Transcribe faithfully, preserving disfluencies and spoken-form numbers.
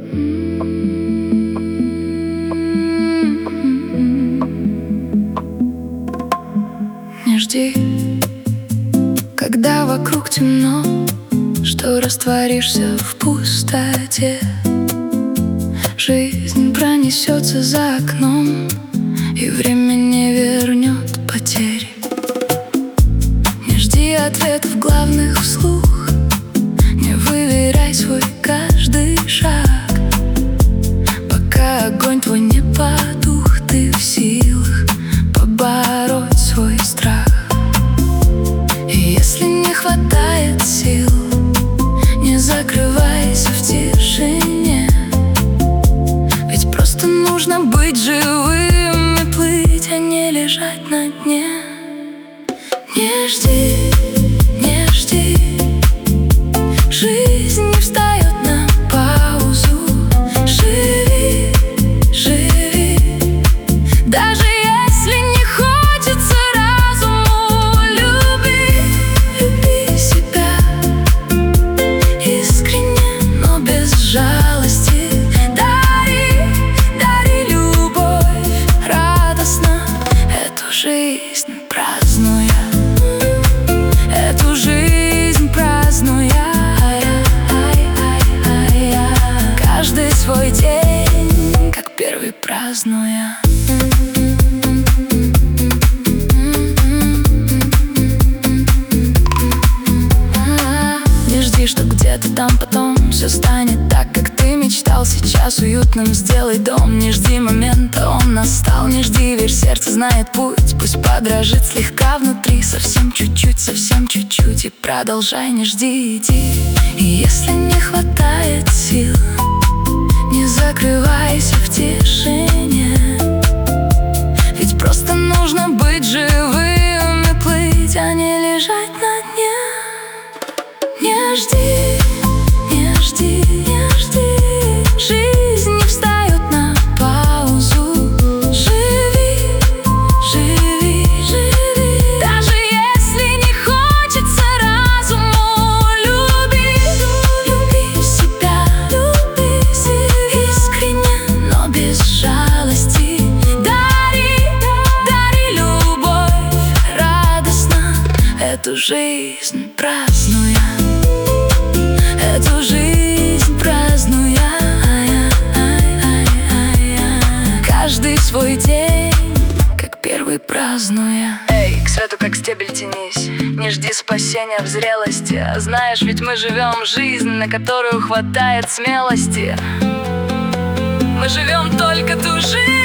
Не жди, когда вокруг темно, что растворишься в пустоте. Жизнь пронесется за окном, и время не вернет потери. Не жди ответов главных вслух, не выверяй свой каждый шаг. Пока огонь твой не потух, ты в силах побороть свой страх. И если не хватает сил, не закрывайся в тишине, ведь просто нужно быть живым и плыть, а не лежать на дне. Не жди, не жди, жизнь не встает на паузу. Живи, живи, даже если не хочется разуму. Люби, люби себя искренне, но без жалости. Дари, дари любовь радостно, эту жизнь празднуя. Эту жизнь празднуя, каждый свой день, как первый празднуя. Не жди, что где-то там потом все станет так, как ты мечтал. Сейчас уютным сделай дом. Не жди момента, он настал. Не жди, верь, сердце знает путь. Пусть подрожит слегка внутри, совсем чуть-чуть, совсем чуть-чуть. И продолжай, не жди, иди. И если не хватает сил, не закрывайся в тишине, ведь просто нужно быть живым и плыть, а не лежать на дне. Не жди, не жди, не жди, жизнь не встает на паузу. Живи, живи, живи, даже если не хочется разуму. Люби, люби себя, люби себя искренне, но без жалости. Дари, дари любовь радостно, эту жизнь празднуя. Эту жизнь празднуя, каждый свой день, как первый празднуя. Эй, к свету как стебель тянись, не жди спасения в зрелости. А знаешь, ведь мы живем жизнь, на которую хватает смелости. Мы живем только ту жизнь.